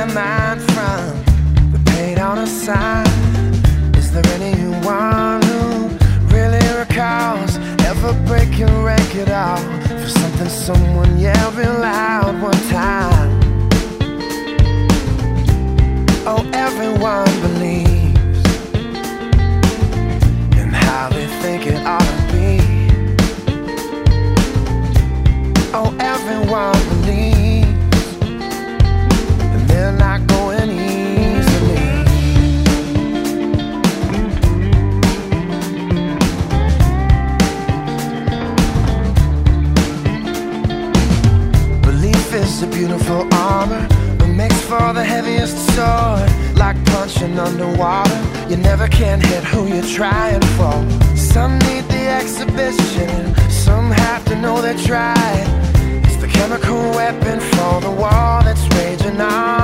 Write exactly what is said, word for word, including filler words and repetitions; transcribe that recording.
her mind from the paint on a sign. Is there anyone who really recalls ever breaking record off for something someone yelled real loud one time? Oh, everyone believes in how they think it ought to be. Oh, everyone believes, and they're not going easily. Belief is a beautiful armor, but makes for the heaviest sword. Like punching underwater, you never can hit who you're trying for. Some need the exhibition, some have to know they tried. It's the chemical weapon for the war that's raging on.